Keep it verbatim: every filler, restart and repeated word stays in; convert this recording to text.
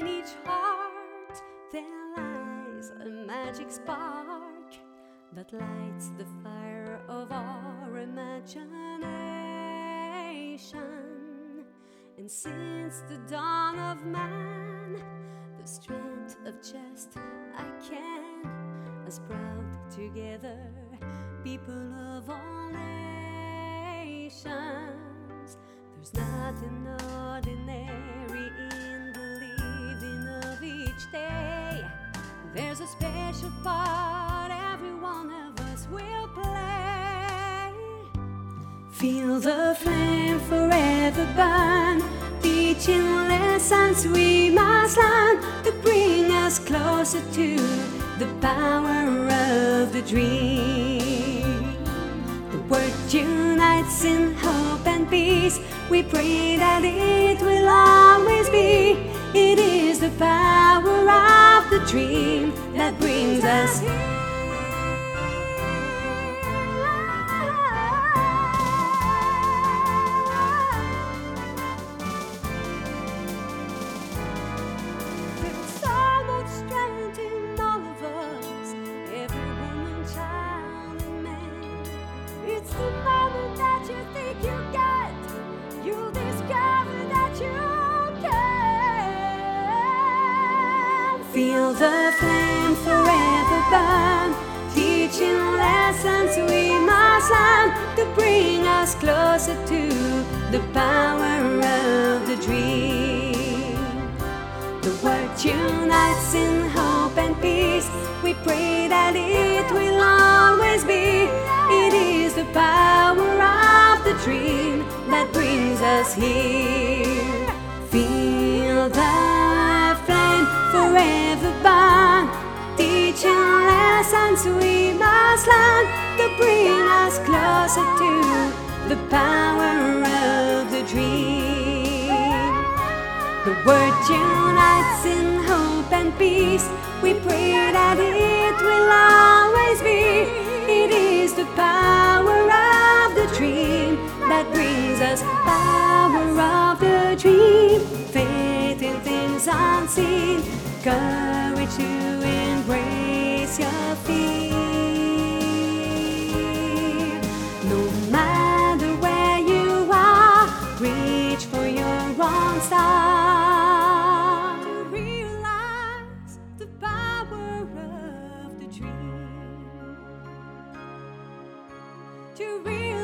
in each heart there lies a magic spark that lights the fire of our imagination. And since the dawn of man, the strength of just I can has brought together people of all nations. There's nothing ordinary in the living of each day. There's a special part every one of us will play. Feel the flame forever burn, teaching lessons we must learn to bring us closer to the power of the dream. The word unites in hope and peace. We pray that it will always be. It is the power of the dream that brings us here. There's so much strength in all of us, every woman, child, and man. It's the moment that you think you get, you'll discover that you can. Feel the flame forever burn, teaching lessons we must learn to bring us closer to the power of the dream. The word unites in hope and peace. We pray that it will always be. It is the power of the dream that brings us here. Feel the flame forever burn, teaching lessons we must learn to bring us closer to the power of the dream. The word unites in hope and peace. We pray that it will always be. It is the power of the dream that brings us power of the dream. Faith in things unseen, courage to embrace your fear. No matter where you are, reach for your own star. To realize the power of the dream. To realize